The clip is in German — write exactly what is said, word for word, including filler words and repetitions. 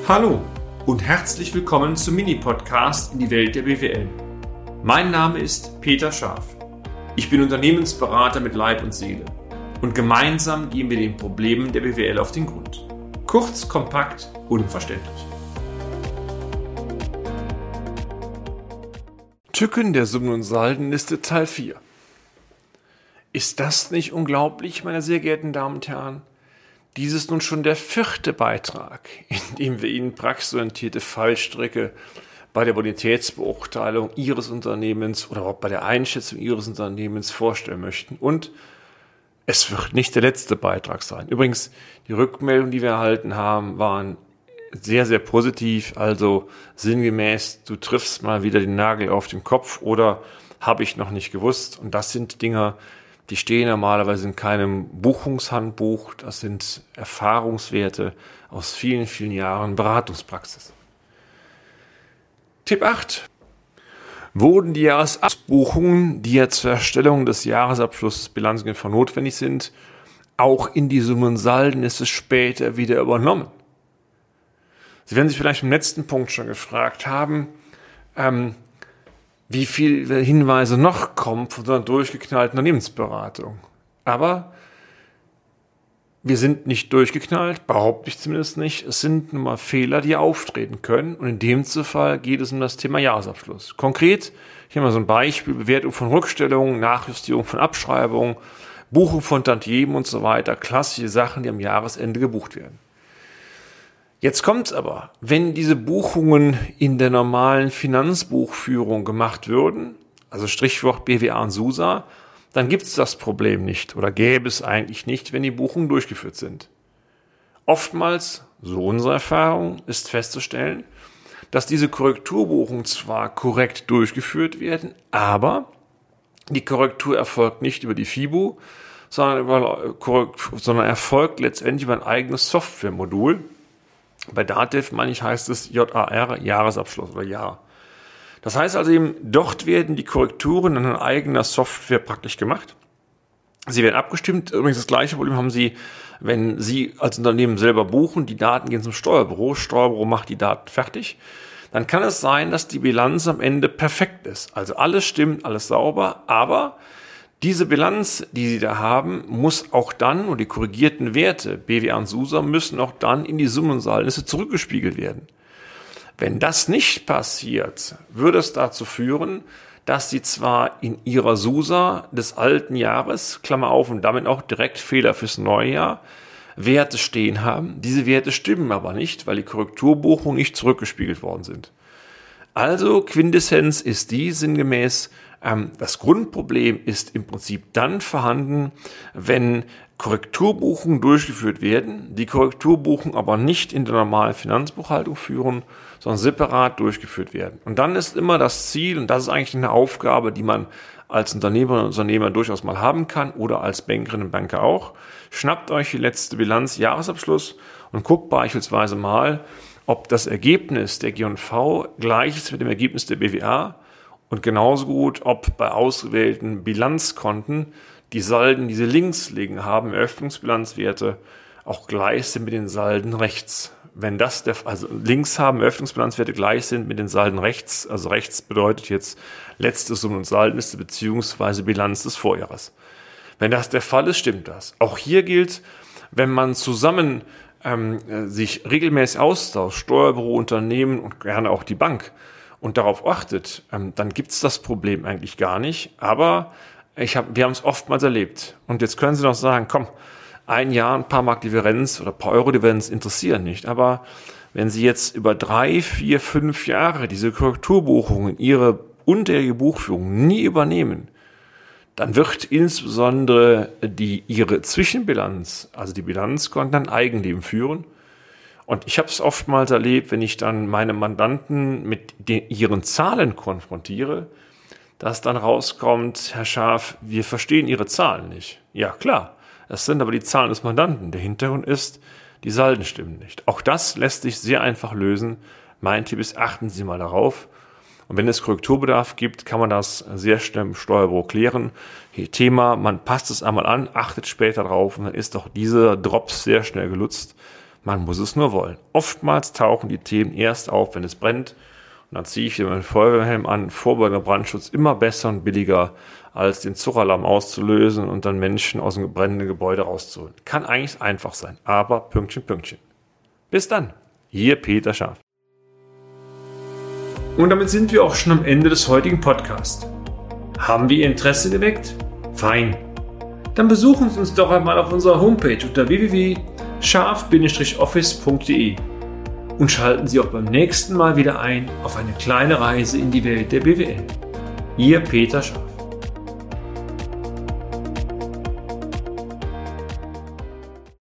Hallo und herzlich willkommen zum Mini-Podcast in die Welt der B W L. Mein Name ist Peter Scharf. Ich bin Unternehmensberater mit Leib und Seele und gemeinsam gehen wir den Problemen der B W L auf den Grund. Kurz, kompakt, unverständlich. Tücken der Summen und Saldenliste Teil vier. Ist das nicht unglaublich, meine sehr geehrten Damen und Herren? Dies ist nun schon der vierte Beitrag, in dem wir Ihnen praxisorientierte Fallstricke bei der Bonitätsbeurteilung Ihres Unternehmens oder auch bei der Einschätzung Ihres Unternehmens vorstellen möchten. Und es wird nicht der letzte Beitrag sein. Übrigens, die Rückmeldungen, die wir erhalten haben, waren sehr, sehr positiv. Also sinngemäß, du triffst mal wieder den Nagel auf den Kopf oder habe ich noch nicht gewusst. Und das sind Dinge, die stehen normalerweise in keinem Buchungshandbuch. Das sind Erfahrungswerte aus vielen, vielen Jahren Beratungspraxis. Tipp acht. Wurden die Jahresabschlussbuchungen, die ja zur Erstellung des Jahresabschlusses Bilanzgänge notwendig sind, auch in die Summen und Saldenliste später wieder übernommen? Sie werden sich vielleicht im letzten Punkt schon gefragt haben, ähm, wie viele Hinweise noch kommen von so einer durchgeknallten Unternehmensberatung. Aber wir sind nicht durchgeknallt, behaupte ich zumindest nicht. Es sind nun mal Fehler, die auftreten können. Und in dem Fall geht es um das Thema Jahresabschluss. Konkret, hier mal so ein Beispiel, Bewertung von Rückstellungen, Nachjustierung von Abschreibungen, Buchung von Tantiemen und so weiter. Klassische Sachen, die am Jahresende gebucht werden. Jetzt kommt's aber, wenn diese Buchungen in der normalen Finanzbuchführung gemacht würden, also Strichwort B W A und SUSA, dann gibt's das Problem nicht oder gäbe es eigentlich nicht, wenn die Buchungen durchgeführt sind. Oftmals, so unsere Erfahrung, ist festzustellen, dass diese Korrekturbuchungen zwar korrekt durchgeführt werden, aber die Korrektur erfolgt nicht über die FIBO, sondern, über, sondern erfolgt letztendlich über ein eigenes Softwaremodul. Bei Datev, meine ich, heißt es J A R, Jahresabschluss oder Jahr. Das heißt also eben, dort werden die Korrekturen in einer eigenen Software praktisch gemacht. Sie werden abgestimmt. Übrigens das gleiche Problem haben Sie, wenn Sie als Unternehmen selber buchen, die Daten gehen zum Steuerbüro, Steuerbüro macht die Daten fertig. Dann kann es sein, dass die Bilanz am Ende perfekt ist. Also alles stimmt, alles sauber, aber diese Bilanz, die Sie da haben, muss auch dann, und die korrigierten Werte, B W A und SUSA, müssen auch dann in die Summen und Saldenliste zurückgespiegelt werden. Wenn das nicht passiert, würde es dazu führen, dass Sie zwar in Ihrer SUSA des alten Jahres, Klammer auf, und damit auch direkt Fehler fürs neue Jahr, Werte stehen haben. Diese Werte stimmen aber nicht, weil die Korrekturbuchungen nicht zurückgespiegelt worden sind. Also Quintessenz ist die sinngemäß, das Grundproblem ist im Prinzip dann vorhanden, wenn Korrekturbuchungen durchgeführt werden, die Korrekturbuchungen aber nicht in der normalen Finanzbuchhaltung führen, sondern separat durchgeführt werden. Und dann ist immer das Ziel, und das ist eigentlich eine Aufgabe, die man als Unternehmer und Unternehmer durchaus mal haben kann oder als Bankerin und Banker auch, schnappt euch die letzte Bilanz, Jahresabschluss und guckt beispielsweise mal, ob das Ergebnis der G und V gleich ist mit dem Ergebnis der B W A. Und genauso gut, ob bei ausgewählten Bilanzkonten die Salden, die sie links liegen haben, Eröffnungsbilanzwerte, auch gleich sind mit den Salden rechts. Wenn das der, also links haben Eröffnungsbilanzwerte gleich sind mit den Salden rechts, also rechts bedeutet jetzt letzte Summen und Saldenliste beziehungsweise Bilanz des Vorjahres. Wenn das der Fall ist, stimmt das. Auch hier gilt, wenn man zusammen ähm, sich regelmäßig austauscht, Steuerbüro, Unternehmen und gerne auch die Bank, und darauf achtet, dann gibt es das Problem eigentlich gar nicht. Aber ich hab, wir haben es oftmals erlebt. Und jetzt können Sie noch sagen, komm, ein Jahr, ein paar Mark Differenz oder ein paar Euro Differenz interessieren nicht. Aber wenn Sie jetzt über drei, vier, fünf Jahre diese Korrekturbuchungen in Ihre unterjährige Buchführung nie übernehmen, dann wird insbesondere die Ihre Zwischenbilanz, also die Bilanzkonten, ein Eigenleben führen. Und ich habe es oftmals erlebt, wenn ich dann meine Mandanten mit den, ihren Zahlen konfrontiere, dass dann rauskommt, Herr Scharf, wir verstehen Ihre Zahlen nicht. Ja, klar, das sind aber die Zahlen des Mandanten. Der Hintergrund ist, die Salden stimmen nicht. Auch das lässt sich sehr einfach lösen. Mein Tipp ist, achten Sie mal darauf. Und wenn es Korrekturbedarf gibt, kann man das sehr schnell im Steuerbüro klären. Hier Thema, man passt es einmal an, achtet später drauf und dann ist doch dieser Drops sehr schnell genutzt. Man muss es nur wollen. Oftmals tauchen die Themen erst auf, wenn es brennt. Und dann ziehe ich mir meinen Feuerwehrhelm an. Vorbeugender Brandschutz immer besser und billiger, als den Zuchalarm auszulösen und dann Menschen aus dem brennenden Gebäude rauszuholen. Kann eigentlich einfach sein, aber Pünktchen, Pünktchen. Bis dann, Ihr Peter Scharf. Und damit sind wir auch schon am Ende des heutigen Podcasts. Haben wir Ihr Interesse geweckt? Fein. Dann besuchen Sie uns doch einmal auf unserer Homepage unter w w w punkt scharf Bindestrich office punkt d e und schalten Sie auch beim nächsten Mal wieder ein auf eine kleine Reise in die Welt der B W L. Ihr Peter Scharf.